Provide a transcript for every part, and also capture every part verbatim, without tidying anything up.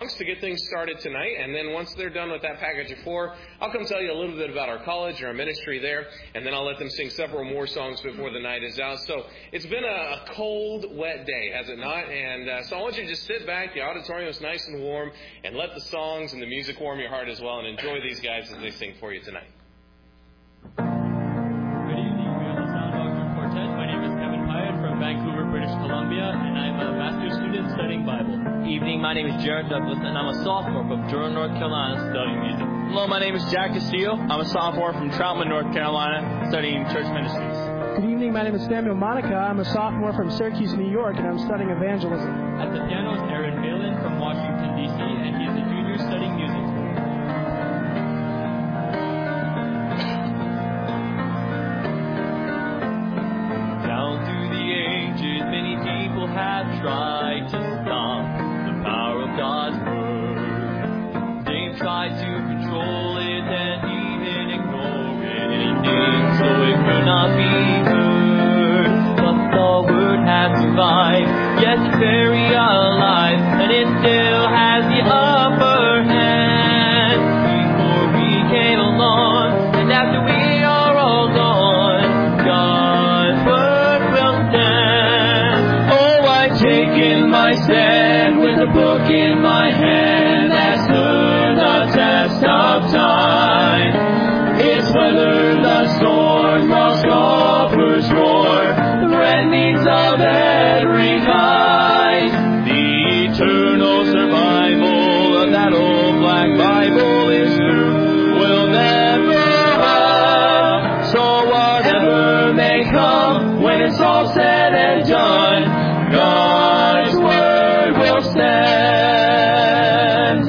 songs to get things started tonight, and then once they're done with that package of four, I'll come tell you a little bit about our college and our ministry there, and then I'll let them sing several more songs before the night is out. So it's been a cold, wet day, has it not? And uh, so I want you to just sit back. The auditorium is nice and warm, and let the songs and the music warm your heart as well, and enjoy these guys as they sing for you tonight. Vancouver, British Columbia, and I'm a master's student studying Bible. Evening, my name is Jared Douglas, and I'm a sophomore from Durham, North Carolina, studying music. Hello, my name is Jack Castillo. I'm a sophomore from Troutman, North Carolina, studying church ministries. Good evening, my name is Samuel Monica. I'm a sophomore from Syracuse, New York, and I'm studying evangelism. At the piano is Aaron Phelan from Washington, D C, and he's a junior studying music. Have tried to stop the power of God's word. They've tried to control it and even ignore it, and so it could not be heard. But the word has survived, yes, it's very alive, and it still has the upper hand. Before we came along, and after we are all gone, God's word will stand. Taking my stand with a book in my hand that stood the test of time. It's weathered the storm while scoffers roar, the threatenings of every kind. The eternal survival of that old black Bible is true, will never end. So whatever may come, when it's all said and done, God's word will stand.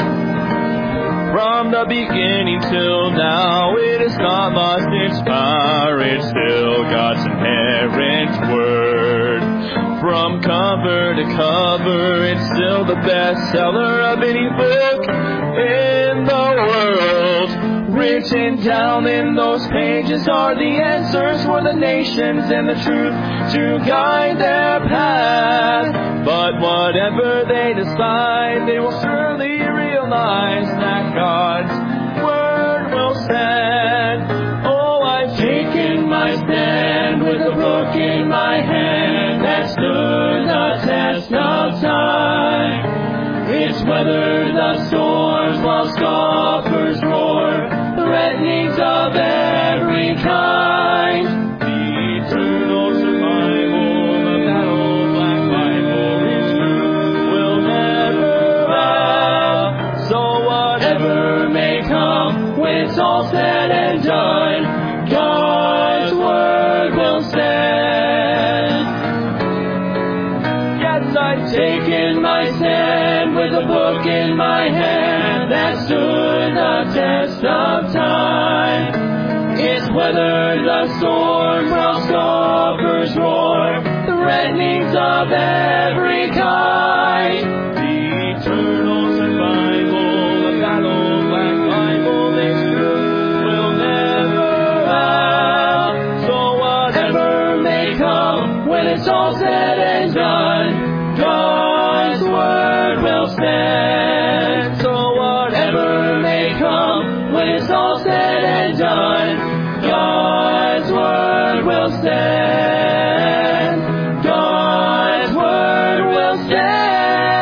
From the beginning till now, it has not lost its power. It's still God's inerrant word. From cover to cover, it's still the bestseller of any book in the world. Written down in those pages are the answers for the nations and the truth to guide their path. But whatever they decide, they will surely realize that God's word will stand. Oh, I've taken my stand with a book in my hand that stood the test of time. It's weathered the storms while scoffers roar, threatenings of every kind. The eternal survival of that old black Bible is true, will never end. So whatever may come, when it's all said and done, God's word will stand. Yes, I've taken my stand with a book in my hand that stood the test of time. It's weathered the storm while scoffers roar, the threatenings of every kind. The eternal survival of that old black Bible is true, will never end. So whatever may come, when it's all said and done, God's word will stand. So whatever may come, when it's all said and done, God's word will stand. God's word will stand.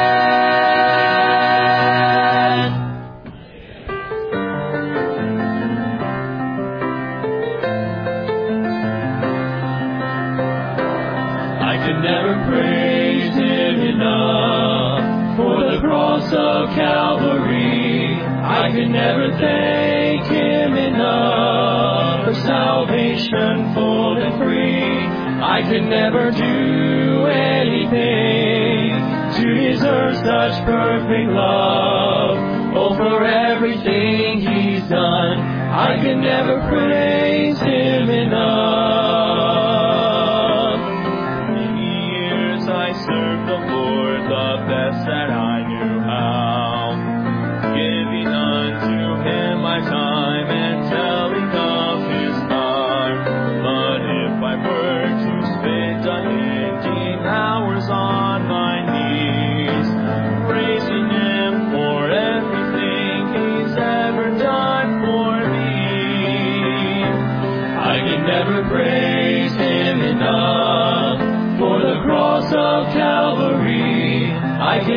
I could never praise Him enough for the cross of Calvary. I could never thank Him enough for salvation full and free. I could never do anything to deserve such perfect love. Oh, for everything He's done, I could never praise Him enough. Many years I served the Lord the best that I knew how, giving unto Him my time and telling of His power. But if I were to spend unending hours on my knees, praising Him forever,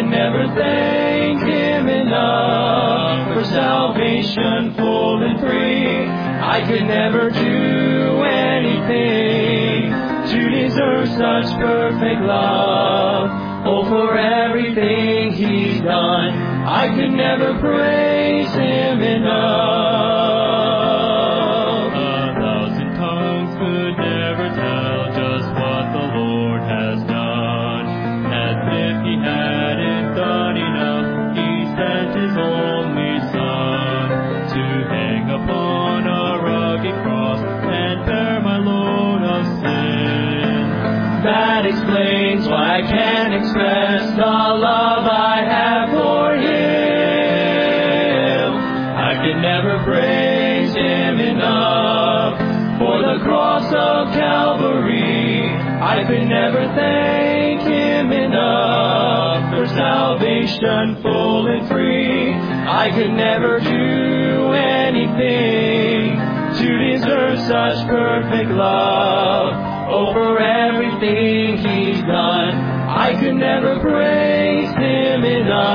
could never thank Him enough for salvation full and free. I could never do anything to deserve such perfect love. Oh, for everything He's done, I could never praise Him enough. A thousand tongues could never tell just what the Lord has done. As if He hadn't done enough, He sent His only Son to hang upon a rugged cross and bear my load of sin. That explains why I can't express the love I have for Him. I can never praise Him enough for the cross of Calvary. I could never thank Him enough for salvation full and free. I could never do anything to deserve such perfect love. Oh, for everything He's done, I could never praise Him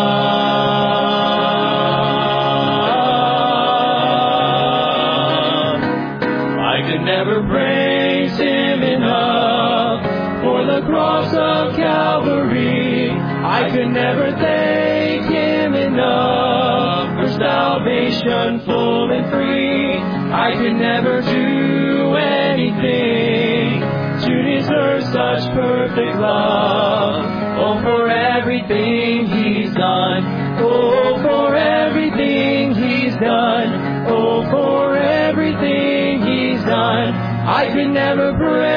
enough. I could never praise Him enough for the cross of Calvary. I could never thank Him enough for salvation full and free. I could never do anything to deserve such perfect love. Oh, for everything He's done. Oh, for everything He's done. Oh, for everything He's done. I could never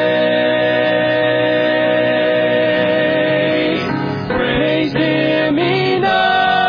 praise, praise Him enough.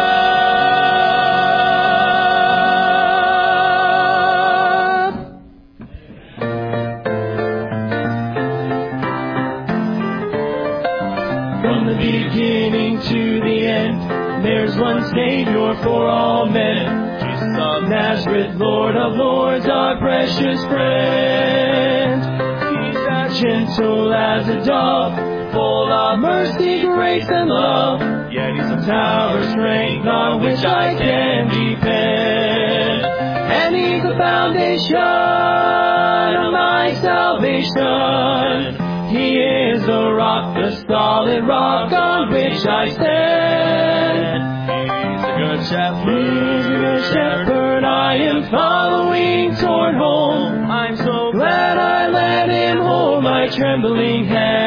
From the beginning to the end, there's one Savior for all men. Jesus of Nazareth, Lord of Lords, our precious friend. He's as gentle as a dove, full of mercy, grace, and love. Yet He's a tower of strength on which I can depend. And He's the foundation of my salvation. He is the rock, the solid rock on which I stand. He's a good shepherd. He's a good shepherd. I am following toward home. I'm so glad I let Him hold my trembling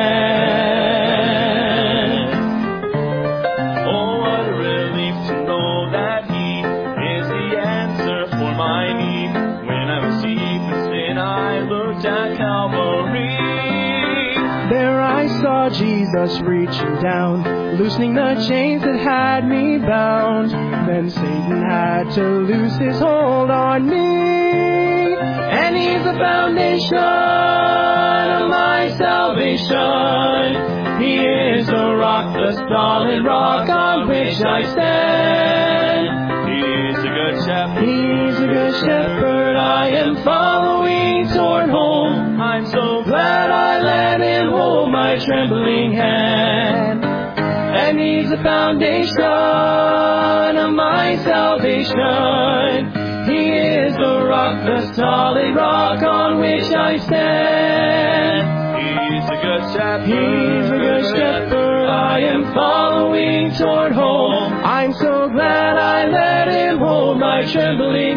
hand. Oh, what a relief to know that He is the answer for my need. When I was deep in sin, I looked at Calvary. There I saw Jesus reaching down, loosening the chains that had me bound. Then Satan had to loose his hold on me. And He's the foundation of my salvation. He is the rock, the solid rock on which I stand. He's a good shepherd. He's a good shepherd. I am following toward home. I'm so glad I let Him hold my trembling hand. And He's the foundation of my salvation. He is the rock, the solid rock on which I stand. He's a good shepherd. He's a good shepherd. I am following toward home. I'm so glad I let Him hold my trembling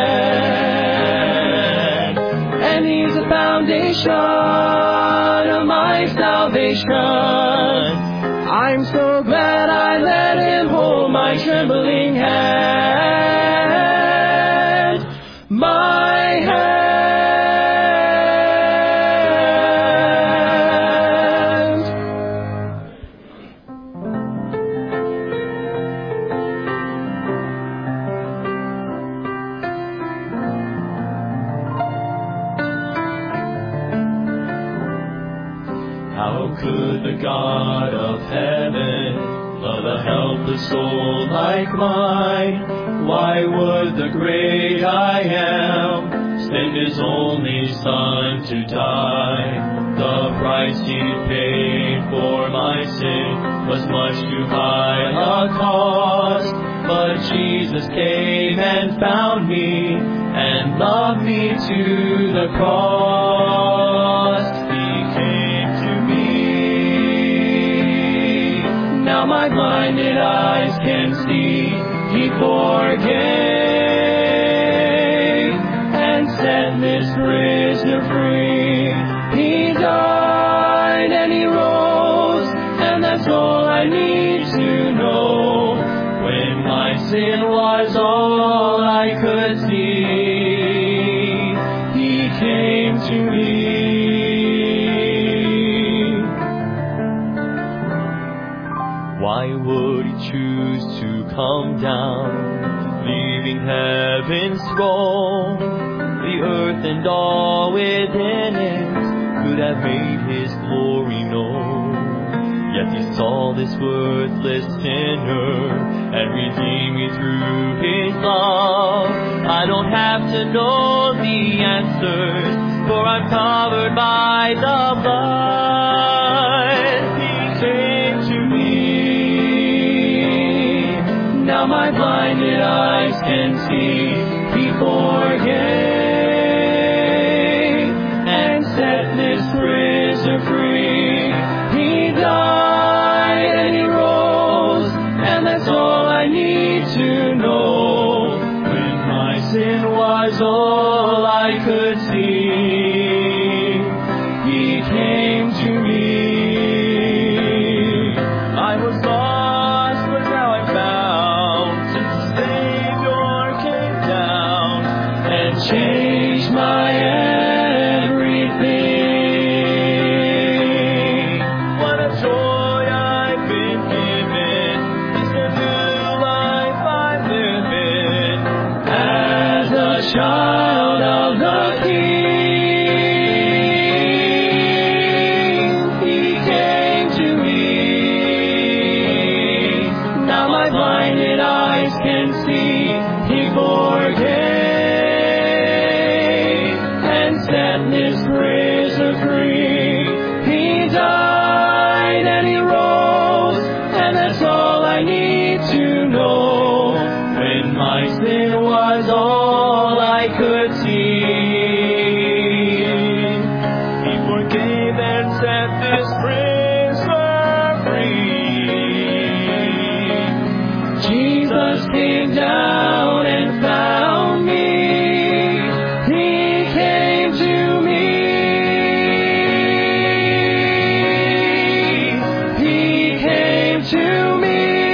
hand. And He's the foundation of my salvation. I'm so glad I let Him hold my trembling hand. My hand. How could the God of heaven love a helpless soul like mine? Why would the great I Am send His only Son to die? The price He paid for my sin was much too high a cost. But Jesus came and found me and loved me to the cross. He came to me. Now my blinded eyes can see. He forgave and set this prisoner free. He died and he rose, and that's all I need to know. When my sin was all I could see, he came to me. Why would he choose to come down, leaving heaven's throne? The earth and all within it could have made his glory known. Yet he saw this worthless sinner and redeemed me through his love. I don't have to know the answers, for I'm covered by the blood. He came to me. Now my blinded eyes can see. He forgave and set this prisoner free. He died and he rose, and that's all I need to know. When my sin was all I could see, he came to me. I was lost, but now I'm found, since the Savior came down and changed my everything. What a joy I've been given. It's a new life I live in as a child of the King. He came to me. Now my blinded eyes can see. He forgave and set this prisoner free. He died and he rose, and that's all I need to know. When my sin was all I could see, he forgave and set this prisoner free. Jesus came down and found me. He came to me. He came to me.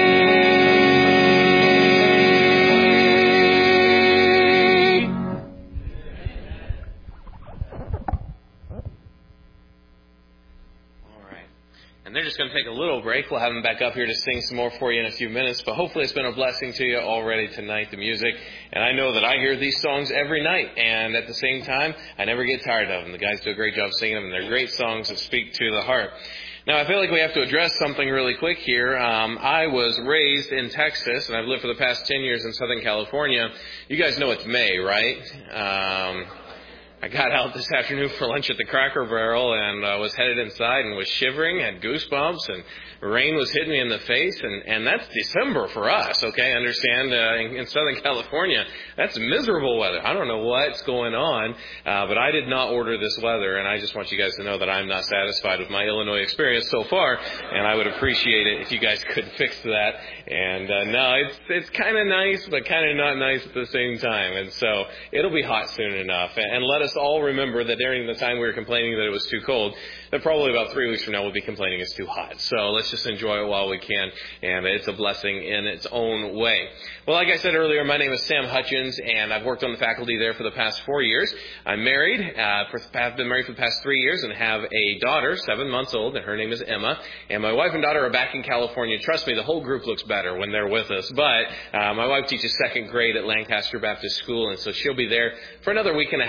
All right. And they're just going to take a little break. We'll have them back up here to sing some more for you in a few minutes. But hopefully it's been a blessing to you already tonight, the music. And I know that I hear these songs every night. And at the same time, I never get tired of them. The guys do a great job singing them. And they're great songs that speak to the heart. Now, I feel like we have to address something really quick here. Um, I was raised in Texas, and I've lived for the past ten years in Southern California. You guys know it's May, right? Um, I got out this afternoon for lunch at the Cracker Barrel and uh, was headed inside and was shivering, had goosebumps, and rain was hitting me in the face. And, and that's December for us, okay? I understand uh, in, in Southern California, that's miserable weather. I don't know what's going on, uh, but I did not order this weather. And I just want you guys to know that I'm not satisfied with my Illinois experience so far. And I would appreciate it if you guys could fix that. And uh, no, it's it's kind of nice, but kind of not nice at the same time. And so it'll be hot soon enough. And, and let us all remember that during the time we were complaining that it was too cold, that probably about three weeks from now we'll be complaining it's too hot. So let's just enjoy it while we can, and it's a blessing in its own way. Well, like I said earlier, my name is Sam Hutchins, and I've worked on the faculty there for the past four years. I'm married, uh, for, I've been married for the past three years and have a daughter, seven months old, and her name is Emma. And my wife and daughter are back in California. Trust me, the whole group looks better when they're with us. But uh, my wife teaches second grade at Lancaster Baptist School, and so she'll be there for another week and a half as they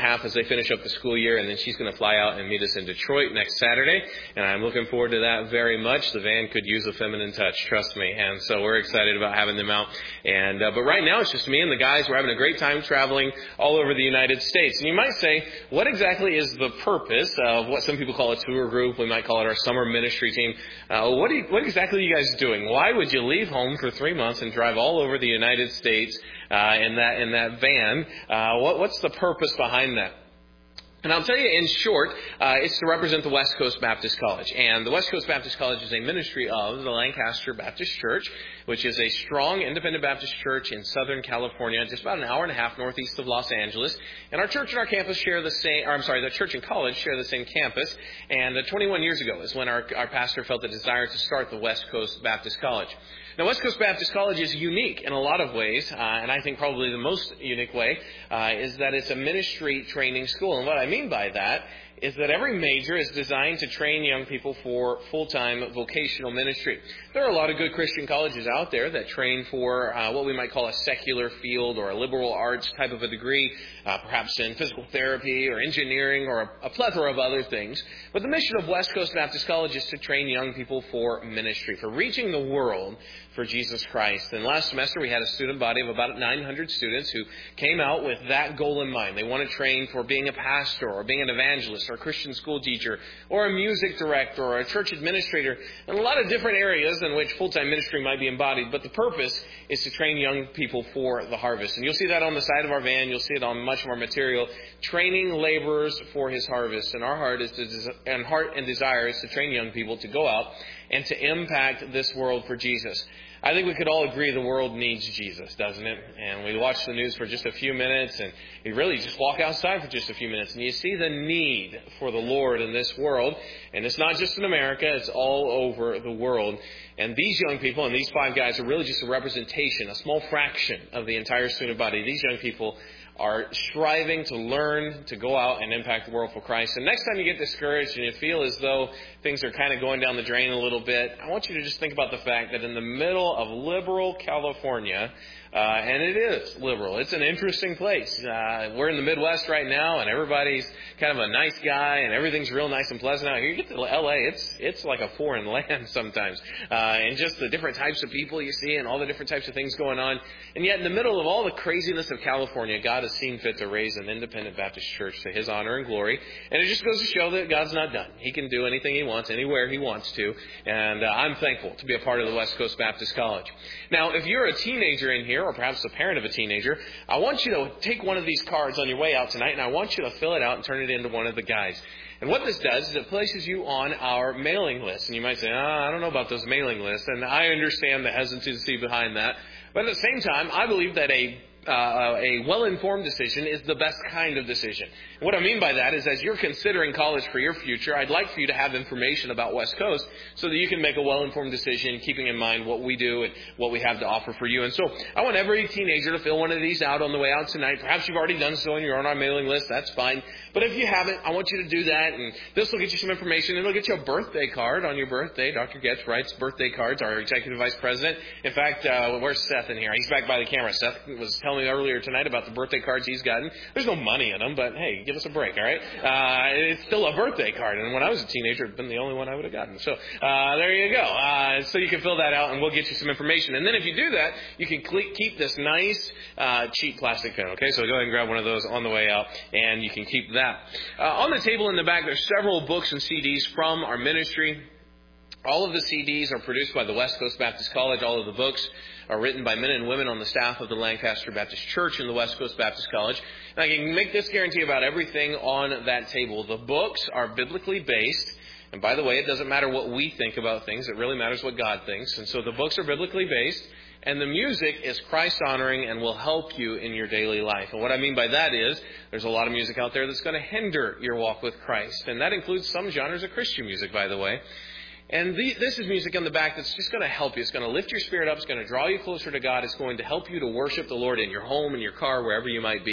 finish up the school year, and then she's going to fly out and meet us in Detroit next Saturday, and I'm looking forward to that very much. The van could use a feminine touch, trust me, and so we're excited about having them out. And uh, but right now it's just me and the guys. We're having a great time traveling all over the United States. And you might say, what exactly is the purpose of what some people call a tour group? We might call it our summer ministry team. Uh, what, do you, what exactly are you guys doing? Why would you leave home for three months and drive all over the United States uh, in that in that van? Uh, what, what's the purpose behind that? And I'll tell you in short, uh, it's to represent the West Coast Baptist College. And the West Coast Baptist College is a ministry of the Lancaster Baptist Church, which is a strong independent Baptist church in Southern California, just about an hour and a half northeast of Los Angeles. And our church and our campus share the same, or I'm sorry, the church and college share the same campus. And uh, twenty-one years ago is when our, our pastor felt the desire to start the West Coast Baptist College. Now, West Coast Baptist College is unique in a lot of ways, uh, and I think probably the most unique way uh, is that it's a ministry training school. And what I mean by that is that every major is designed to train young people for full-time vocational ministry. There are a lot of good Christian colleges out there that train for uh, what we might call a secular field or a liberal arts type of a degree, uh, perhaps in physical therapy or engineering or a, a plethora of other things. But the mission of West Coast Baptist College is to train young people for ministry, for reaching the world for Jesus Christ. And last semester we had a student body of about nine hundred students who came out with that goal in mind. They want to train for being a pastor or being an evangelist or a Christian school teacher or a music director or a church administrator, and a lot of different areas in which full-time ministry might be embodied. But the purpose is to train young people for the harvest. And you'll see that on the side of our van. You'll see it on much of our material. Training laborers for his harvest. And our heart is to, and heart and desire is to train young people to go out and to impact this world for Jesus. I think we could all agree the world needs Jesus, doesn't it? And we watch the news for just a few minutes, and we really just walk outside for just a few minutes, and you see the need for the Lord in this world. And it's not just in America, it's all over the world. And these young people and these five guys are really just a representation, a small fraction of the entire student body. These young people are striving to learn, to go out and impact the world for Christ. And next time you get discouraged and you feel as though things are kind of going down the drain a little bit, I want you to just think about the fact that in the middle of liberal California, uh, and it is liberal, it's an interesting place. Uh, we're in the Midwest right now, and everybody's kind of a nice guy, and everything's real nice and pleasant out here. You get to L A, it's it's like a foreign land sometimes. Uh, and just the different types of people you see and all the different types of things going on. And yet in the middle of all the craziness of California, God has seen fit to raise an independent Baptist church to his honor and glory. And it just goes to show that God's not done. He can do anything he wants, anywhere he wants to. And uh, I'm thankful to be a part of the West Coast Baptist College. Now, if you're a teenager in here, or perhaps the parent of a teenager, I want you to take one of these cards on your way out tonight, and I want you to fill it out and turn it into one of the guys. And what this does is it places you on our mailing list. And you might say, oh, I don't know about those mailing lists. And I understand the hesitancy behind that. But at the same time, I believe that a Uh, a well-informed decision is the best kind of decision. What I mean by that is as you're considering college for your future, I'd like for you to have information about West Coast so that you can make a well-informed decision, keeping in mind what we do and what we have to offer for you. And so I want every teenager to fill one of these out on the way out tonight. Perhaps you've already done so and you're on our mailing list. That's fine. But if you haven't, I want you to do that. And this will get you some information. It'll get you a birthday card on your birthday. Doctor Getz writes birthday cards, our executive vice president. In fact, uh, where's Seth in here? He's back by the camera. Seth was telling me earlier tonight about the birthday cards he's gotten. There's no money in them, but hey, give us a break, all right? Uh, it's still a birthday card, and when I was a teenager, it'd been the only one I would have gotten. So uh, there you go. Uh, so you can fill that out, and we'll get you some information. And then if you do that, you can cle- keep this nice, uh, cheap plastic pen, okay? So go ahead and grab one of those on the way out, and you can keep that. Uh, on the table in the back, there's several books and C Ds from our ministry. All of the C Ds are produced by the West Coast Baptist College. All of the books are written by men and women on the staff of the Lancaster Baptist Church and the West Coast Baptist College. And I can make this guarantee about everything on that table. The books are biblically based. And by the way, it doesn't matter what we think about things. It really matters what God thinks. And so the books are biblically based. And the music is Christ-honoring and will help you in your daily life. And what I mean by that is there's a lot of music out there that's going to hinder your walk with Christ. And that includes some genres of Christian music, by the way. And the, this is music on the back that's just going to help you. It's going to lift your spirit up. It's going to draw you closer to God. It's going to help you to worship the Lord in your home, in your car, wherever you might be.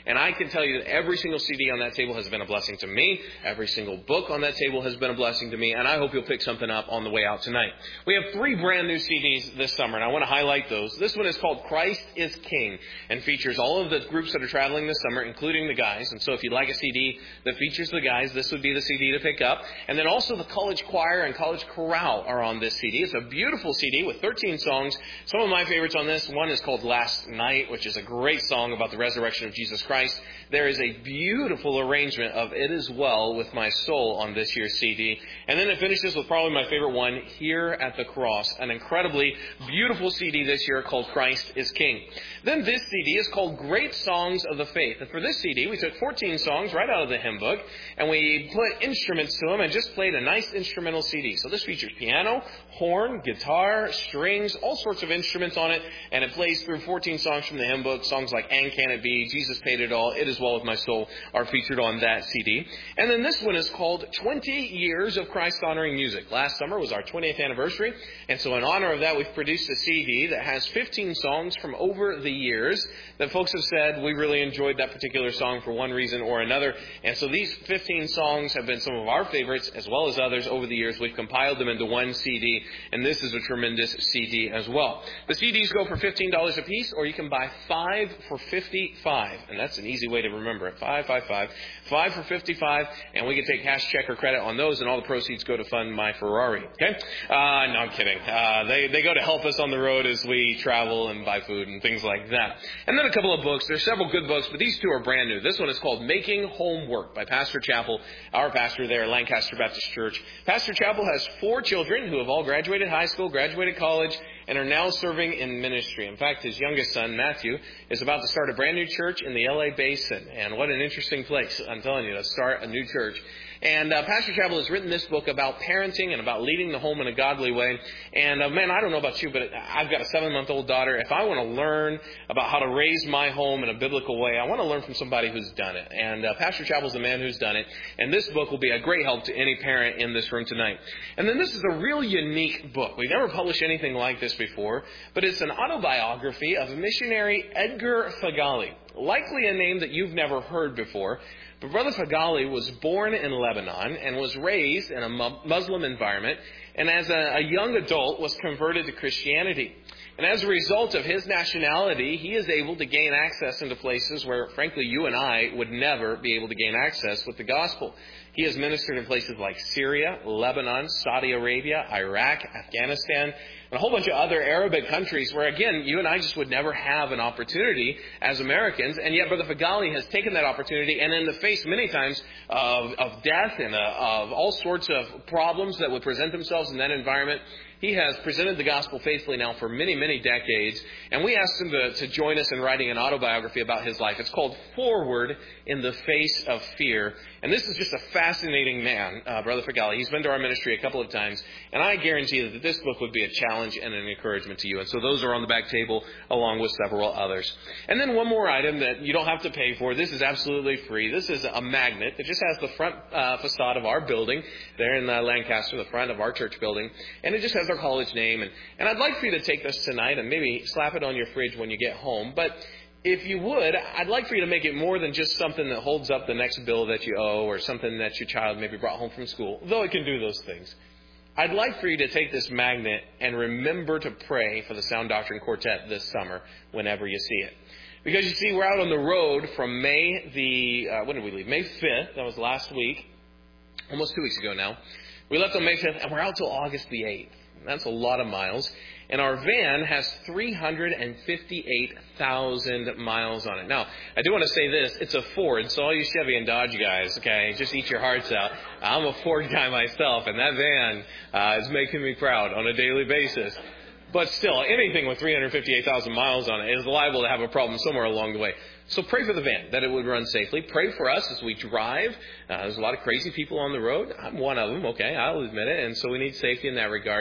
And I can tell you that every single C D on that table has been a blessing to me. Every single book on that table has been a blessing to me. And I hope you'll pick something up on the way out tonight. We have three brand new C Ds this summer, and I want to highlight those. This one is called Christ is King and features all of the groups that are traveling this summer, including the guys. And so if you'd like a C D that features the guys, this would be the C D to pick up. And then also the college choir and college chorale are on this C D. It's a beautiful C D with thirteen songs. Some of my favorites on this one is called Last Night, which is a great song about the resurrection of Jesus Christ. There is a beautiful arrangement of It Is Well With My Soul on this year's C D. And then it finishes with probably my favorite one, Here at the Cross, an incredibly beautiful C D this year called Christ is King. Then this C D is called Great Songs of the Faith. And for this C D, we took fourteen songs right out of the hymn book, and we put instruments to them and just played a nice instrumental C D. So this features piano, horn, guitar, strings, all sorts of instruments on it, and it plays through fourteen songs from the hymn book. Songs like And Can It Be, Jesus Paid It All, It Is Well With My Soul are featured on that C D. And then this one is called twenty years of Christ-Honoring Music. Last summer was our twentieth anniversary, and so in honor of that, we've produced a C D that has fifteen songs from over the years that folks have said we really enjoyed that particular song for one reason or another. And so these fifteen songs have been some of our favorites as well as others over the years. We've compiled them into one C D, and this is a tremendous C D as well. The C Ds go for fifteen dollars a piece, or you can buy five for fifty-five, and that's an easy way to remember it. Five, five, five. Five for fifty-five, and we can take cash, check, or credit on those, and all the proceeds go to fund my Ferrari. Okay? Uh, no, I'm kidding. Uh, they, they go to help us on the road as we travel and buy food and things like that. And then a couple of books. There's several good books, but these two are brand new. This one is called Making Home Work by Pastor Chappell, our pastor there at Lancaster Baptist Church. Pastor Chappell has four children who have all graduated high school, graduated college, and are now serving in ministry. In fact, his youngest son, Matthew, is about to start a brand new church in the L A Basin. And what an interesting place, I'm telling you, to start a new church. And uh, Pastor Chappell has written this book about parenting and about leading the home in a godly way. And, uh, man, I don't know about you, but I've got a seven-month-old daughter. If I want to learn about how to raise my home in a biblical way, I want to learn from somebody who's done it. And uh, Pastor Chappell's the man who's done it. And this book will be a great help to any parent in this room tonight. And then this is a real unique book. We've never published anything like this before, but it's an autobiography of missionary Edgar Fagali. Likely a name that you've never heard before. But Brother Fagali was born in Lebanon and was raised in a Muslim environment, and as a, a young adult was converted to Christianity. And as a result of his nationality, he is able to gain access into places where, frankly, you and I would never be able to gain access with the gospel. He has ministered in places like Syria, Lebanon, Saudi Arabia, Iraq, Afghanistan, and a whole bunch of other Arabic countries where, again, you and I just would never have an opportunity as Americans. And yet Brother Fagali has taken that opportunity, and in the face many times of, of death and uh, of all sorts of problems that would present themselves in that environment, he has presented the gospel faithfully now for many, many decades. And we asked him to, to join us in writing an autobiography about his life. It's called Forward in the Face of Fear. And this is just a fascinating man, uh, Brother Fagali. He's been to our ministry a couple of times. And I guarantee you that this book would be a challenge and an encouragement to you. And so those are on the back table along with several others. And then one more item that you don't have to pay for. This is absolutely free. This is a magnet that just has the front uh, facade of our building there in uh, Lancaster, the front of our church building. And it just has our college name. And, and I'd like for you to take this tonight and maybe slap it on your fridge when you get home. But if you would, I'd like for you to make it more than just something that holds up the next bill that you owe or something that your child maybe brought home from school, though it can do those things. I'd like for you to take this magnet and remember to pray for the Sound Doctrine Quartet this summer whenever you see it. Because you see, we're out on the road from May the, uh, when did we leave? May fifth, that was last week, almost two weeks ago now. We left on May fifth and we're out till August the eighth. That's a lot of miles. And our van has three hundred fifty-eight thousand miles on it. Now, I do want to say this. It's a Ford, so all you Chevy and Dodge guys, okay, just eat your hearts out. I'm a Ford guy myself, and that van uh, is making me proud on a daily basis. But still, anything with three hundred fifty-eight thousand miles on it is liable to have a problem somewhere along the way. So pray for the van, that it would run safely. Pray for us as we drive. Uh, there's a lot of crazy people on the road. I'm one of them, okay, I'll admit it. And so we need safety in that regard.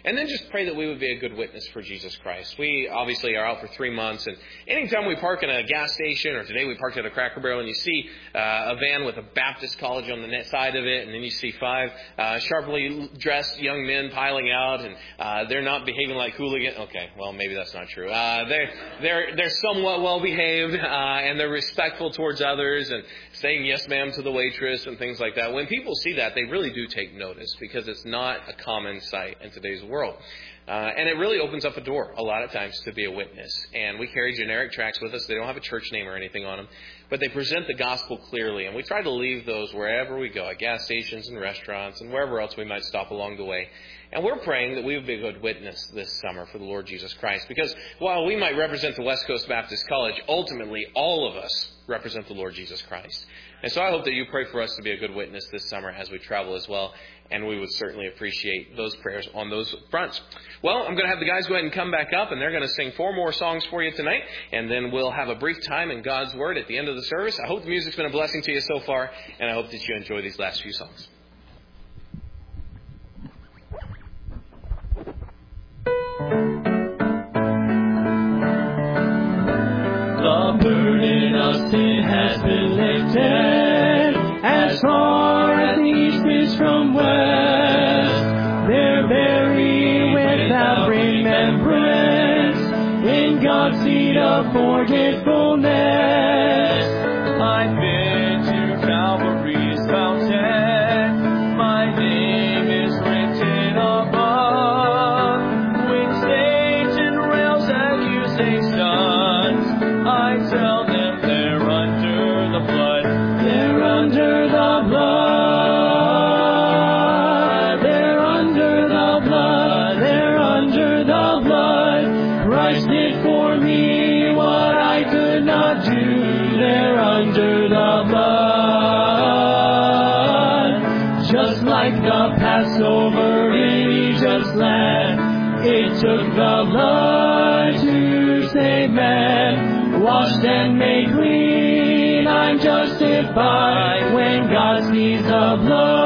And then just pray that we would be a good witness for Jesus Christ. We obviously are out for three months, and anytime we park in a gas station, or today we parked at a Cracker Barrel, and you see uh, a van with a Baptist college on the net side of it, and then you see five uh, sharply dressed young men piling out, and uh, they're not behaving like hooligans. Okay, well, maybe that's not true. Uh, they're, they're, they're somewhat well-behaved, uh, and they're respectful towards others, and saying yes, ma'am, to the waitress, and things like that. When people see that, they really do take notice, because it's not a common sight in today's world. Uh, and it really opens up a door, a lot of times, to be a witness. And we carry generic tracts with us. They don't have a church name or anything on them. But they present the gospel clearly. And we try to leave those wherever we go, at gas stations and restaurants and wherever else we might stop along the way. And we're praying that we would be a good witness this summer for the Lord Jesus Christ. Because while we might represent the West Coast Baptist College, ultimately all of us represent the Lord Jesus Christ. And so I hope that you pray for us to be a good witness this summer as we travel as well. And we would certainly appreciate those prayers on those fronts. Well, I'm going to have the guys go ahead and come back up, and they're going to sing four more songs for you tonight. And then we'll have a brief time in God's Word at the end of the service. I hope the music's been a blessing to you so far, and I hope that you enjoy these last few songs. The burden of sin has been lifted as far as the east is from west. They're buried without remembrance in God's seat of forgetfulness. I've been to Calvary's fountain. My name is written above. When Satan rails accusations, I tell them they're under the blood. They're under the blood. They're under the blood. They're under the blood. Christ did for me what I could not do. They're under the blood. Just like the Passover in Egypt's land, it took the blood to save man. Washed and made clean, I'm justified when God sees the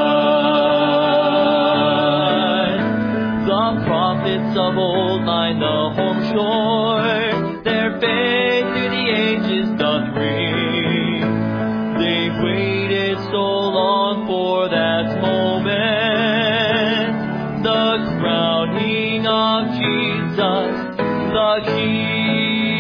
blood. The prophets of old line the home shore, their faith through the ages doth ring. They waited so long for that moment, the crowning of Jesus, the King.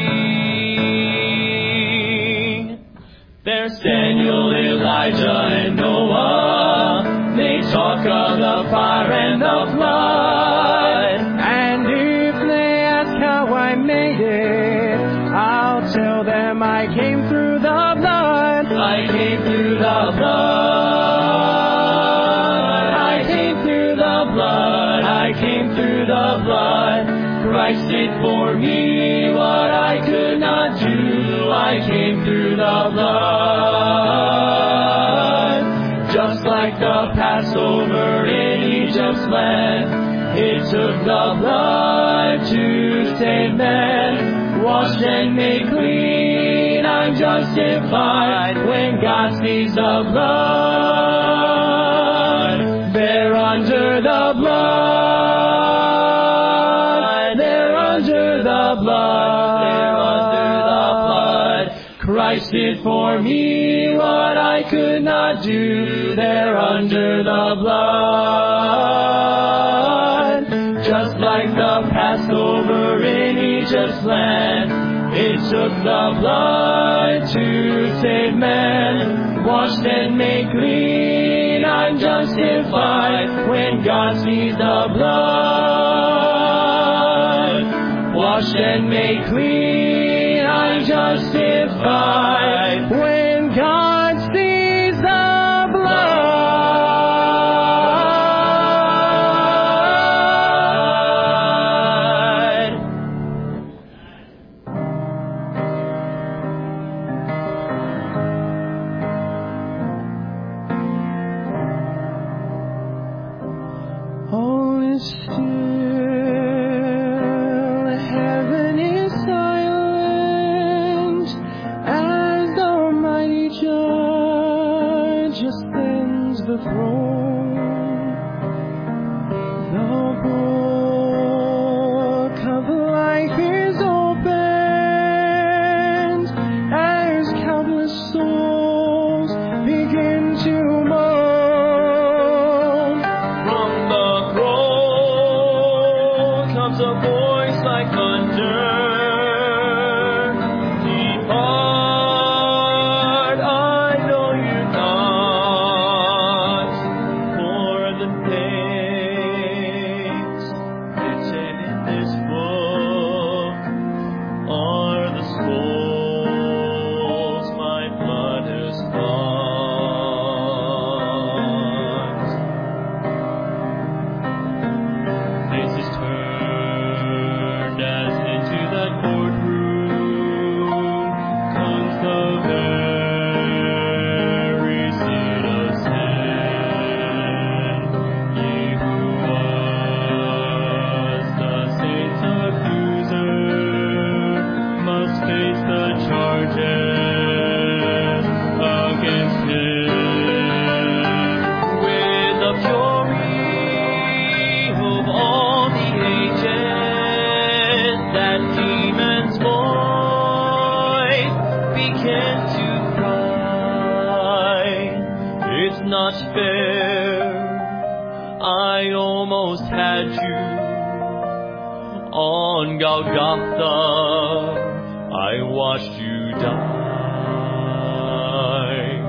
There's Daniel, Elijah, and Noah. They talk of the fire and the flood. And if they ask how I made it, I'll tell them I came through the blood. I came through the blood. I came through the blood. I came through the blood. Christ did for me what I could not do. I came through the blood. Just like the Passover in Egypt's land, it took the blood to save men. Washed and made clean, I'm justified when God sees the blood. They're under the blood. They're under the blood. They're under the blood. Christ did for me what I could not do. They're under the blood. Just like the Passover in Egypt's land, it took the blood to save man. Washed and made clean, I'm justified when God sees the blood. Washed and made clean, I'm justified when God sees the blood. All is still, heaven is silent, as the mighty judge ascends the throne. The charges against him. With the fury of all the ages, that demon's voice began to cry, it's not fair, I almost had you. On Golgotha, I watched you die.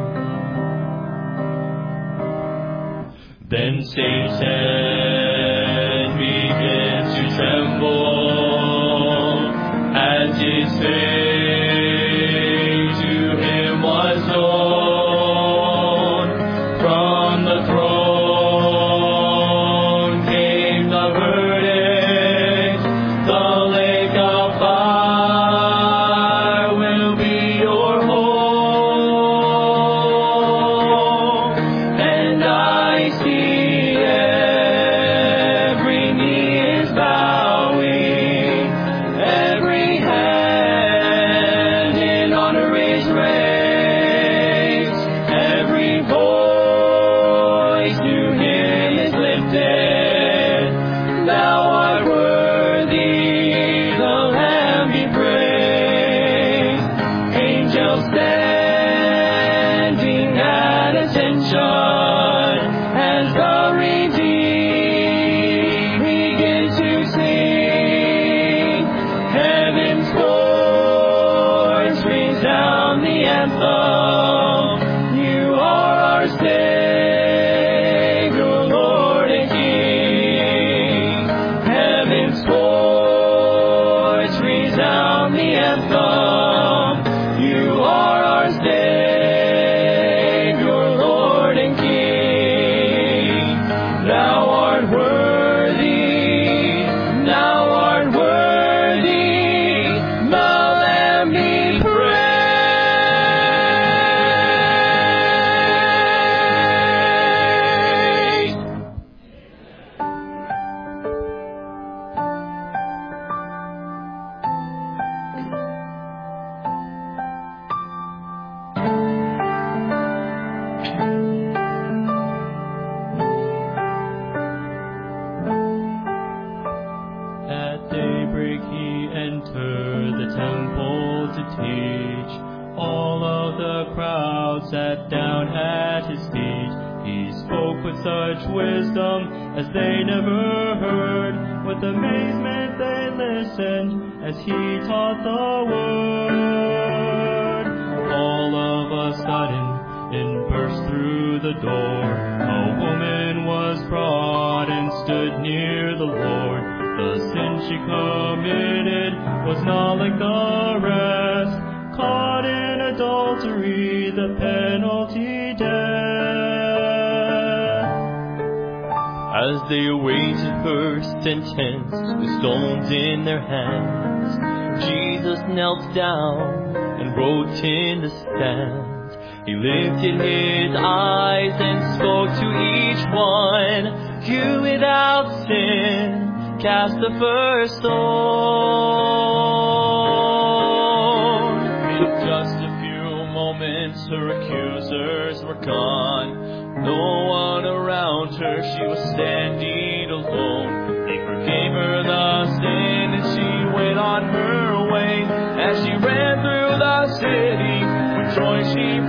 Then Satan begins to tremble as his fate to him was known. From the throne came the verdict, the lake of fire will be your home. And I see every knee is bowing, every hand in honor is raised, every voice to him is lifted. Thou art worthy, the Lamb be praised. Angels standing at attention as the redeemed begin to sing. Heaven's voice brings down the anthem. You are our Savior, Lord and King. Heaven's voice brings down the anthem. You are our Savior, Lord and King. Thou art worthy, thou art worthy, the Lamb be praised. At daybreak he entered the temple to teach. All of the crowd sat down at his feet. He spoke with such wisdom as they never heard. With amazement they listened as he taught the word. All of a sudden, in burst through the door, a woman was brought and stood near the Lord. The sin she committed was not like the rest. Caught in adultery, the penalty death. As they awaited her sentence with stones in their hands, Jesus knelt down and wrote in the sand. He lifted his eyes and spoke to each one. You without sin, cast the first stone. In just a few moments, her accusers were gone. No one around her, she was standing alone. They forgave her the sin and she went on her way. As she ran through the city, with joy she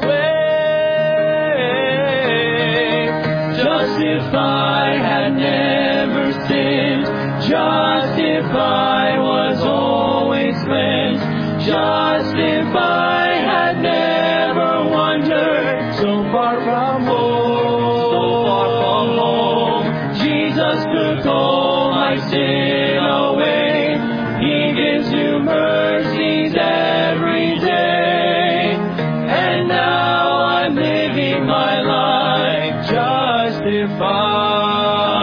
proclaimed, just if I had never sinned, just if I was always cleansed, just if I had never wandered so far from home, so far from home, Jesus took all my sin away. He gives you mercies every day, and now I'm living my life justified.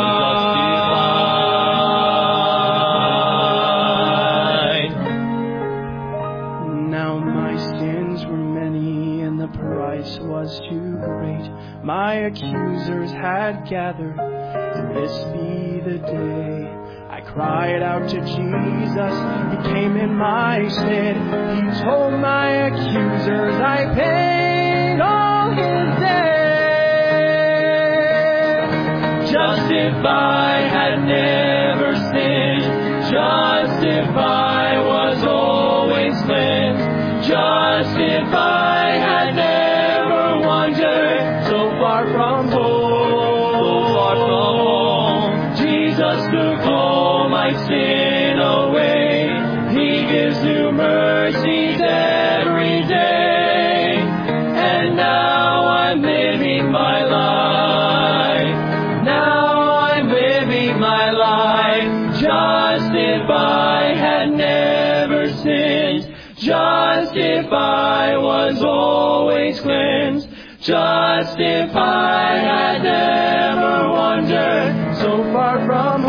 Now my sins were many and the price was too great. My accusers had gathered, this be the day. I cried out to Jesus, he came in my stead. He told my accusers I paid all his debt. Just if I had never sinned, just if I was always cleansed, just if I had never wandered so far from home, so far from home, Jesus took all my sin away. He gives new mercies every day, and now I'm living my life. Now I'm living my life. Just if I had never sinned, just if I was always cleansed, just if I had never wandered so far from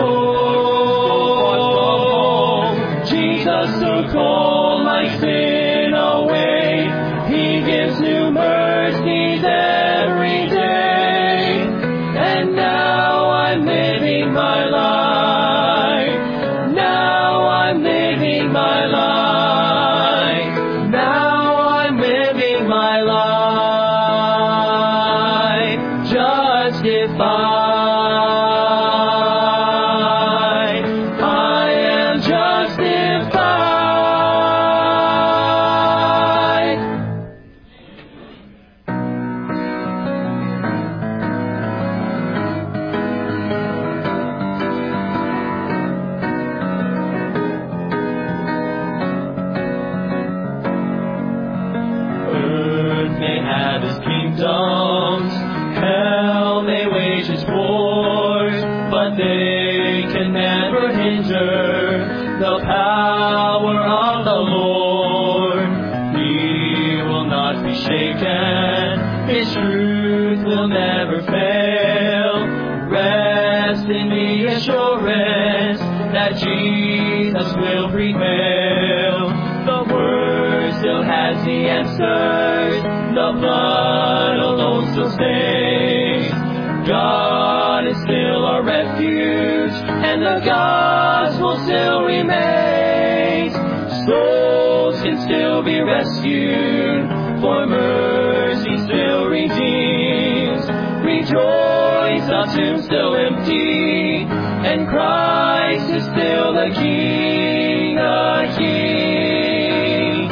home, Jesus took all my sin away. He gives new mercies every day, and now I'm living my life. Now I'm living my life. Now I'm living my life. Just if I, I am justified. Earth may have its kingdoms, hell may wage its wars, but they can never hinder the power of the Lord. He will not be shaken, His truth will never fail. Rest in the assurance that Jesus will prevail. The Word still has the answers, the blood alone still stays. God is still our refuge, and the gospel still remains. Souls can still be rescued, for mercy still redeems. Rejoice, the tomb still empty, and Christ is still the King, the King.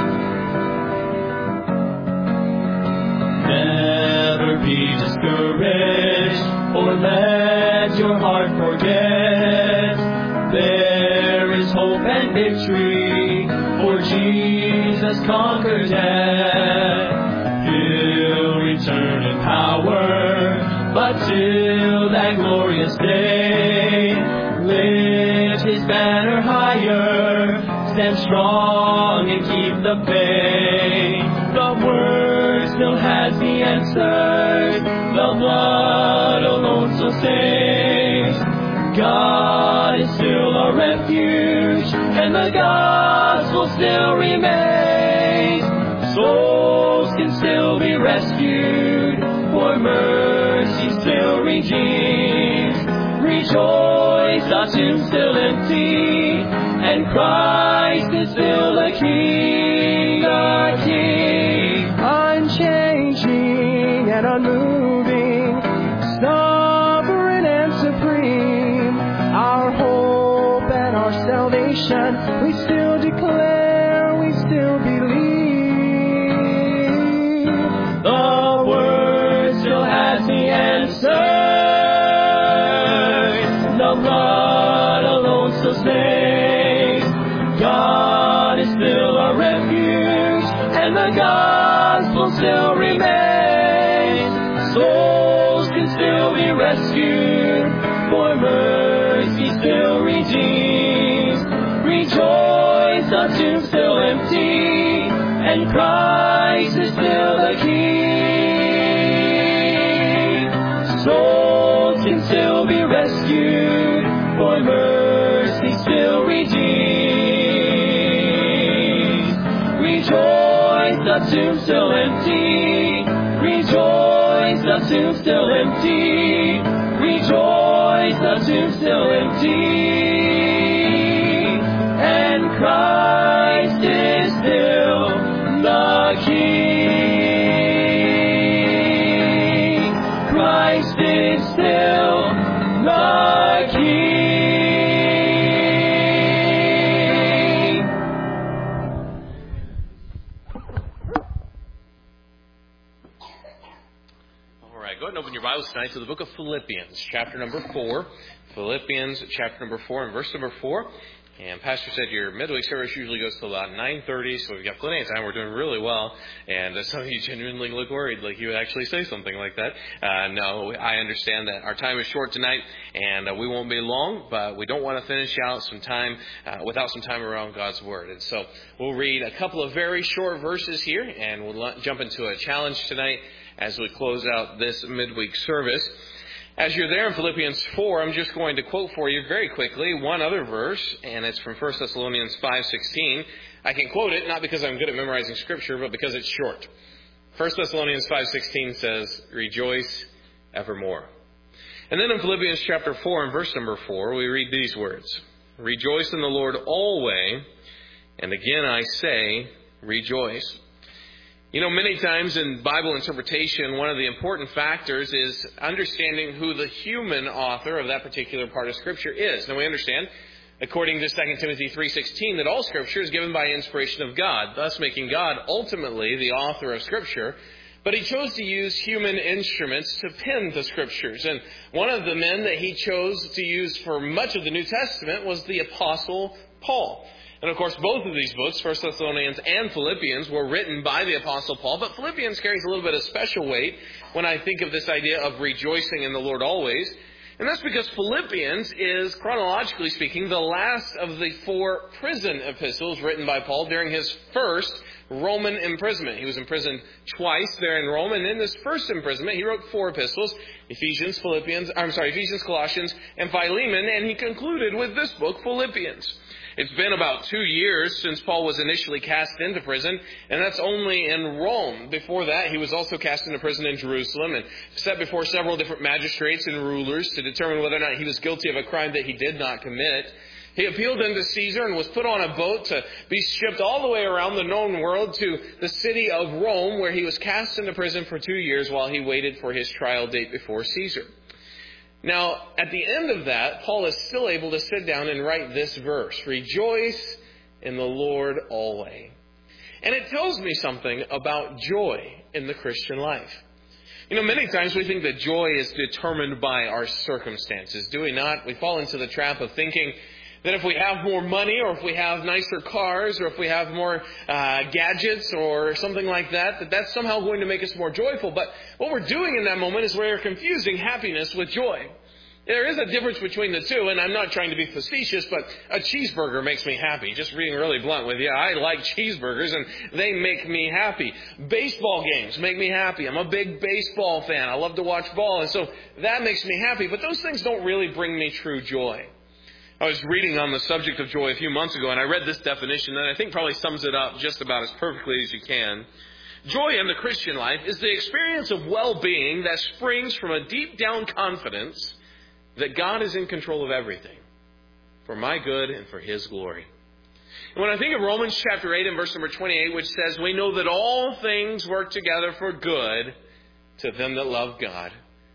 Never be discouraged, or let your heart forget. There is hope and victory, for Jesus conquered death. He'll return in power, but till that glorious day, lift His banner higher, stand strong and keep the faith. The Word still has the answers, the blood alone still saves. God is still our refuge, and the gospel still remains. Souls can still be rescued, for mercy still redeems. Rejoice, the tomb still empty, and Christ is still the King, the King. Unchanging and unmoving, sovereign and supreme, our hope and our salvation, we still declare, we still believe. The Word still has the answer, the blood alone still saves. God is still our refuge, and the gospel still remains. Souls can still be rescued, for mercy still redeems. Rejoice, the tomb still empty, and Christ is still the King. Souls can still be rescued, for mercy still redeems. Rejoice, the tomb still empty. Rejoice, the tomb still empty. Rejoice, the tomb still empty. And Christ is still the King. Christ is still the King. All right, go ahead and open your Bibles tonight to the book of Philippians, chapter number four. Philippians, chapter number four, and verse number four. And Pastor said your midweek service usually goes till about nine thirty, so we've got plenty of time. We're doing really well. And uh, some of you genuinely look worried, like you would actually say something like that. Uh, no, I understand that our time is short tonight, and uh, we won't be long, but we don't want to finish out some time uh, without some time around God's Word. And so we'll read a couple of very short verses here, and we'll l- jump into a challenge tonight as we close out this midweek service. As you're there in Philippians four, I'm just going to quote for you very quickly one other verse, and it's from First Thessalonians five sixteen. I can quote it not because I'm good at memorizing Scripture, but because it's short. First Thessalonians five sixteen says, "Rejoice evermore." And then in Philippians chapter four and verse number four, we read these words, "Rejoice in the Lord always, and again I say, rejoice." You know, many times in Bible interpretation, one of the important factors is understanding who the human author of that particular part of Scripture is. Now, we understand, according to Second Timothy three sixteen, that all Scripture is given by inspiration of God, thus making God ultimately the author of Scripture. But he chose to use human instruments to pen the Scriptures. And one of the men that he chose to use for much of the New Testament was the Apostle Paul. And of course, both of these books, First Thessalonians and Philippians, were written by the Apostle Paul. But Philippians carries a little bit of special weight when I think of this idea of rejoicing in the Lord always. And that's because Philippians is, chronologically speaking, the last of the four prison epistles written by Paul during his first Roman imprisonment. He was imprisoned twice there in Rome, and in this first imprisonment, he wrote four epistles, Ephesians, Philippians, I'm sorry, Ephesians, Colossians, and Philemon, and he concluded with this book, Philippians. It's been about two years since Paul was initially cast into prison, and that's only in Rome. Before that, he was also cast into prison in Jerusalem and set before several different magistrates and rulers to determine whether or not he was guilty of a crime that he did not commit. He appealed unto Caesar and was put on a boat to be shipped all the way around the known world to the city of Rome, where he was cast into prison for two years while he waited for his trial date before Caesar. Now, at the end of that, Paul is still able to sit down and write this verse, "Rejoice in the Lord always." And it tells me something about joy in the Christian life. You know, many times we think that joy is determined by our circumstances, do we not? We fall into the trap of thinking that if we have more money, or if we have nicer cars, or if we have more uh, gadgets or something like that, that that's somehow going to make us more joyful. But what we're doing in that moment is we're confusing happiness with joy. There is a difference between the two, and I'm not trying to be facetious, but a cheeseburger makes me happy. Just being really blunt with you, I like cheeseburgers, and they make me happy. Baseball games make me happy. I'm a big baseball fan. I love to watch ball, and so that makes me happy. But those things don't really bring me true joy. I was reading on the subject of joy a few months ago, and I read this definition that I think probably sums it up just about as perfectly as you can. Joy in the Christian life is the experience of well-being that springs from a deep-down confidence that God is in control of everything for my good and for His glory. And when I think of Romans chapter eight and verse number twenty-eight, which says, "We know that all things work together for good to them that love God,"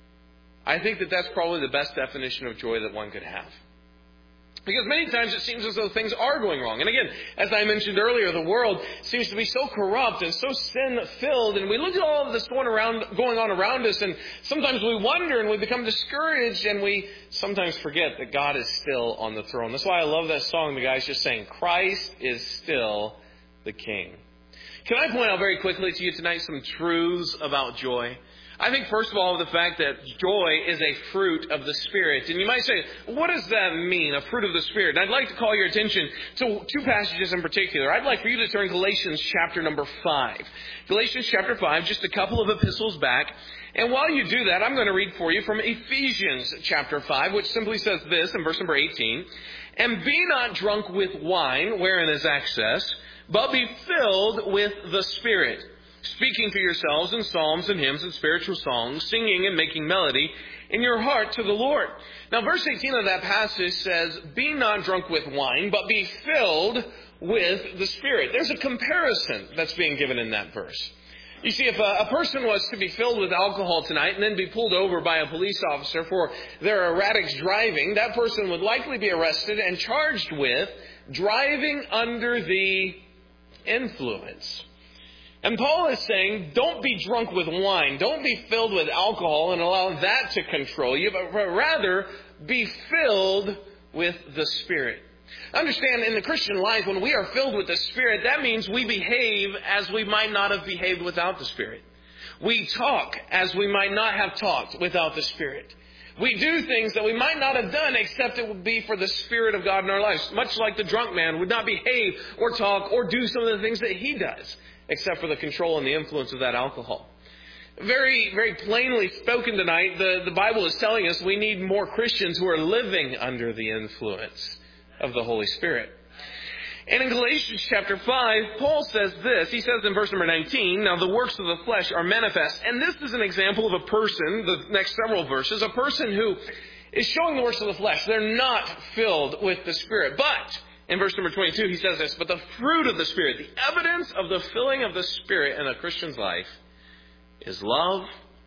I think that that's probably the best definition of joy that one could have. Because many times it seems as though things are going wrong. And again, as I mentioned earlier, the world seems to be so corrupt and so sin-filled. And we look at all of this going around, going on around us, and sometimes we wonder and we become discouraged, and we sometimes forget that God is still on the throne. That's why I love that song the guy's just saying, "Christ is still the King." Can I point out very quickly to you tonight some truths about joy? I think, first of all, the fact that joy is a fruit of the Spirit. And you might say, what does that mean, a fruit of the Spirit? And I'd like to call your attention to two passages in particular. I'd like for you to turn Galatians chapter number five. Galatians chapter five, just a couple of epistles back. And while you do that, I'm going to read for you from Ephesians chapter five, which simply says this in verse number eighteen. "And be not drunk with wine, wherein is excess, but be filled with the Spirit, speaking to yourselves in psalms and hymns and spiritual songs, singing and making melody in your heart to the Lord." Now, verse eighteen of that passage says, "Be not drunk with wine, but be filled with the Spirit. There's a comparison that's being given in that verse. You see, if a, a person was to be filled with alcohol tonight and then be pulled over by a police officer for their erratic driving, that person would likely be arrested and charged with driving under the influence. And Paul is saying, don't be drunk with wine. Don't be filled with alcohol and allow that to control you, but rather be filled with the Spirit. Understand, in the Christian life, when we are filled with the Spirit, that means we behave as we might not have behaved without the Spirit. We talk as we might not have talked without the Spirit. We do things that we might not have done except it would be for the Spirit of God in our lives. Much like the drunk man would not behave or talk or do some of the things that he does, except for the control and the influence of that alcohol. Very, very plainly spoken tonight, the, the Bible is telling us we need more Christians who are living under the influence of the Holy Spirit. And in Galatians chapter five, Paul says this. He says in verse number nineteen, now the works of the flesh are manifest. And this is an example of a person, the next several verses, a person who is showing the works of the flesh. They're not filled with the Spirit. But in verse number twenty-two, he says this, but the fruit of the Spirit, the evidence of the filling of the Spirit in a Christian's life is love,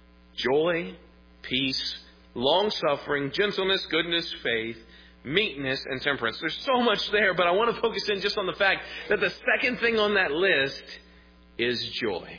joy, peace, long-suffering, gentleness, goodness, faith, meekness, and temperance. There's so much there, but I want to focus in just on the fact that the second thing on that list is joy.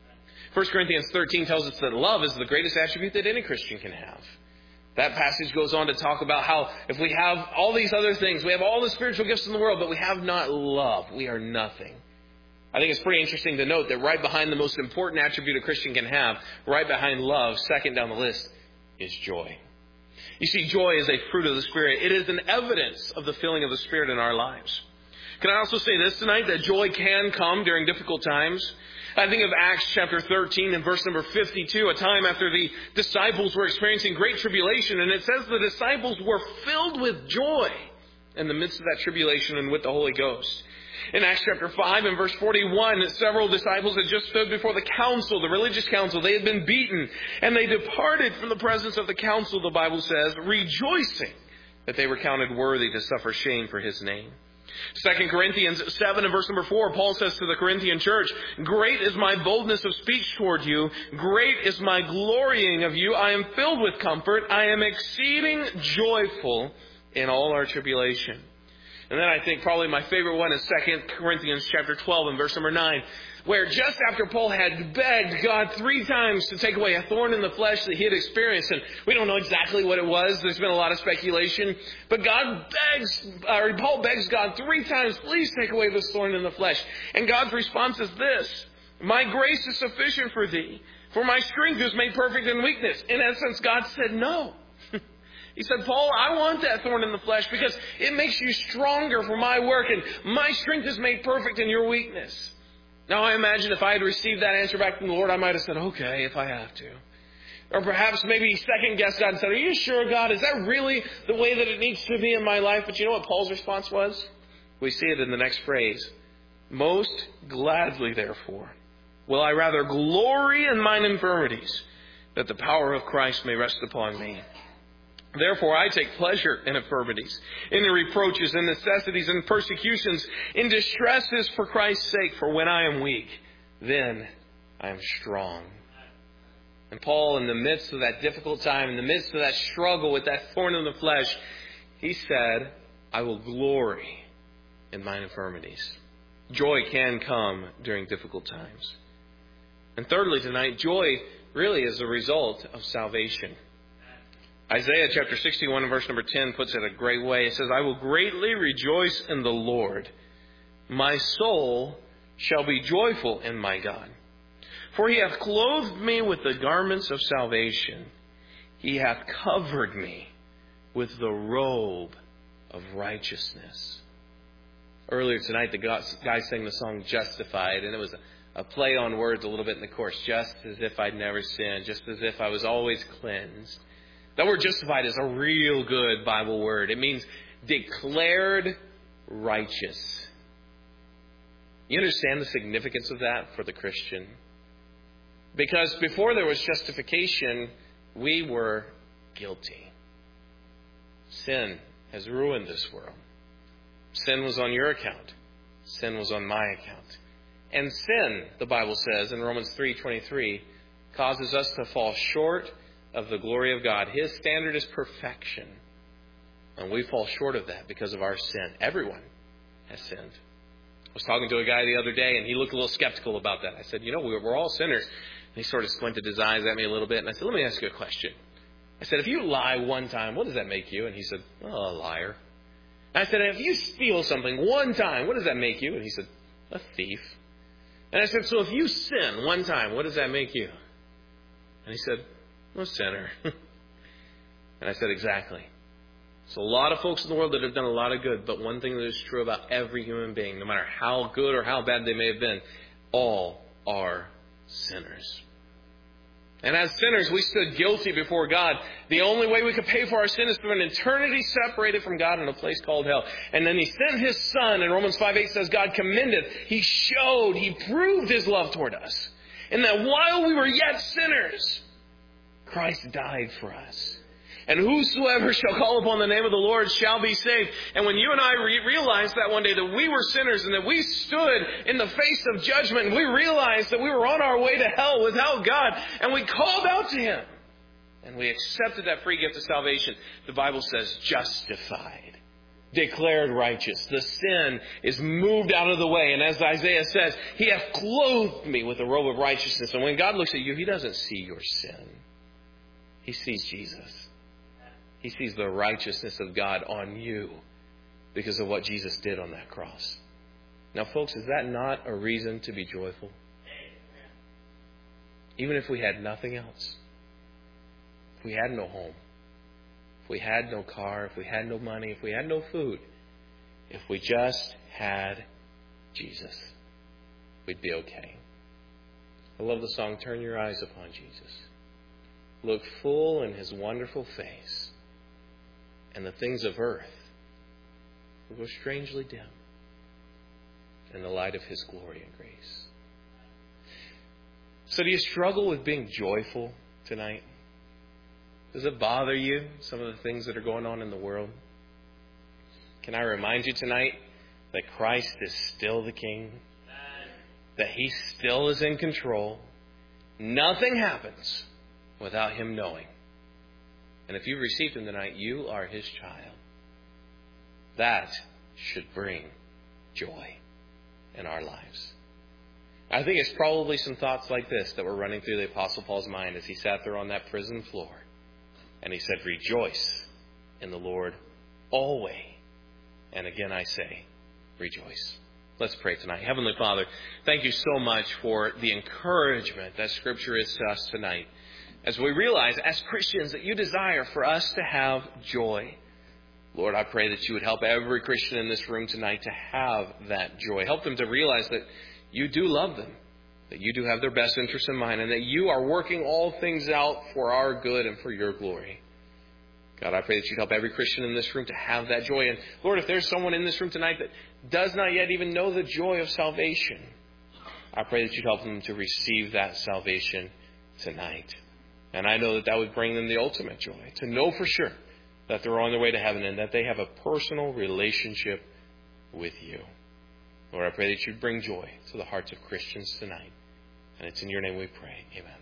First Corinthians thirteen tells us that love is the greatest attribute that any Christian can have. That passage goes on to talk about how if we have all these other things, we have all the spiritual gifts in the world, but we have not love, we are nothing. I think it's pretty interesting to note that right behind the most important attribute a Christian can have, right behind love, second down the list, is joy. You see, joy is a fruit of the Spirit. It is an evidence of the filling of the Spirit in our lives. Can I also say this tonight, that joy can come during difficult times? I think of Acts chapter thirteen and verse number fifty-two, a time after the disciples were experiencing great tribulation, and it says the disciples were filled with joy in the midst of that tribulation and with the Holy Ghost. In Acts chapter five and verse forty-one, several disciples had just stood before the council, the religious council. They had been beaten, and they departed from the presence of the council, the Bible says, rejoicing that they were counted worthy to suffer shame for his name. Second Corinthians seven and verse number four, Paul says to the Corinthian church, great is my boldness of speech toward you. Great is my glorying of you. I am filled with comfort. I am exceeding joyful in all our tribulation. And then I think probably my favorite one is Second Corinthians chapter twelve and verse number nine, where just after Paul had begged God three times to take away a thorn in the flesh that he had experienced, and we don't know exactly what it was. There's been a lot of speculation. But God begs, or Paul begs God three times, please take away this thorn in the flesh. And God's response is this, my grace is sufficient for thee, for my strength is made perfect in weakness. In essence, God said no. He said, Paul, I want that thorn in the flesh because it makes you stronger for my work, and my strength is made perfect in your weakness. Now, I imagine if I had received that answer back from the Lord, I might have said, okay, if I have to. Or perhaps maybe second-guess God and said, are you sure, God? Is that really the way that it needs to be in my life? But you know what Paul's response was? We see it in the next phrase. Most gladly, therefore, will I rather glory in mine infirmities, that the power of Christ may rest upon me. Therefore, I take pleasure in infirmities, in the reproaches, in necessities, in persecutions, in distresses for Christ's sake. For when I am weak, then I am strong. And Paul, in the midst of that difficult time, in the midst of that struggle with that thorn in the flesh, he said, I will glory in mine infirmities. Joy can come during difficult times. And thirdly tonight, joy really is a result of salvation. Isaiah chapter sixty-one and verse number ten puts it a great way. It says, I will greatly rejoice in the Lord. My soul shall be joyful in my God. For he hath clothed me with the garments of salvation. He hath covered me with the robe of righteousness. Earlier tonight, the guy sang the song Justified, and it was a, a play on words a little bit in the chorus. Just as if I'd never sinned, just as if I was always cleansed. That word justified is a real good Bible word. It means declared righteous. You understand the significance of that for the Christian? Because before there was justification, we were guilty. Sin has ruined this world. Sin was on your account. Sin was on my account. And sin, the Bible says in Romans three twenty-three, causes us to fall short of the glory of God. His standard is perfection. And we fall short of that because of our sin. Everyone has sinned. I was talking to a guy the other day, and he looked a little skeptical about that. I said, you know, we're all sinners. And he sort of squinted his eyes at me a little bit, and I said, let me ask you a question. I said, if you lie one time, what does that make you? And he said, well, a liar. And I said, if you steal something one time, what does that make you? And he said, a thief. And I said, so if you sin one time, what does that make you? And he said, a sinner. And I said, exactly. So a lot of folks in the world that have done a lot of good, but one thing that is true about every human being, no matter how good or how bad they may have been, all are sinners. And as sinners, we stood guilty before God. The only way we could pay for our sin is through an eternity separated from God in a place called hell. And then He sent His Son, and Romans five eight says, God commended, He showed, He proved His love toward us. And that while we were yet sinners, Christ died for us. And whosoever shall call upon the name of the Lord shall be saved. And when you and I re- realized that one day that we were sinners and that we stood in the face of judgment, and we realized that we were on our way to hell without God, and we called out to Him, and we accepted that free gift of salvation, the Bible says justified, declared righteous. The sin is moved out of the way. And as Isaiah says, He hath clothed me with a robe of righteousness. And when God looks at you, He doesn't see your sin. He sees Jesus. He sees the righteousness of God on you because of what Jesus did on that cross. Now, folks, is that not a reason to be joyful? Even if we had nothing else. If we had no home. If we had no car. If we had no money. If we had no food. If we just had Jesus, we'd be okay. I love the song, Turn Your Eyes Upon Jesus. Look full in His wonderful face, and the things of earth will go strangely dim in the light of His glory and grace. So do you struggle with being joyful tonight? Does it bother you, some of the things that are going on in the world? Can I remind you tonight that Christ is still the King, that He still is in control. Nothing happens without Him knowing. And if you've received Him tonight, you are His child. That should bring joy in our lives. I think it's probably some thoughts like this that were running through the Apostle Paul's mind as he sat there on that prison floor. And he said, rejoice in the Lord always. And again I say, rejoice. Let's pray tonight. Heavenly Father, thank you so much for the encouragement that Scripture is to us tonight. As we realize, as Christians, that you desire for us to have joy. Lord, I pray that you would help every Christian in this room tonight to have that joy. Help them to realize that you do love them, that you do have their best interests in mind, and that you are working all things out for our good and for your glory. God, I pray that you'd help every Christian in this room to have that joy. And Lord, if there's someone in this room tonight that does not yet even know the joy of salvation, I pray that you'd help them to receive that salvation tonight. And I know that that would bring them the ultimate joy, to know for sure that they're on their way to heaven and that they have a personal relationship with you. Lord, I pray that you'd bring joy to the hearts of Christians tonight. And it's in your name we pray. Amen.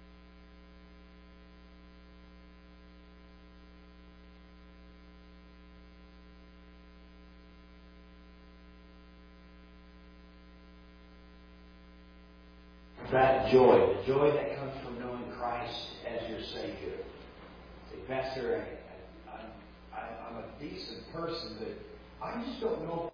That joy, the joy that comes from knowing Christ as your Savior. Say, Pastor, I, I, I'm a decent person, but I just don't know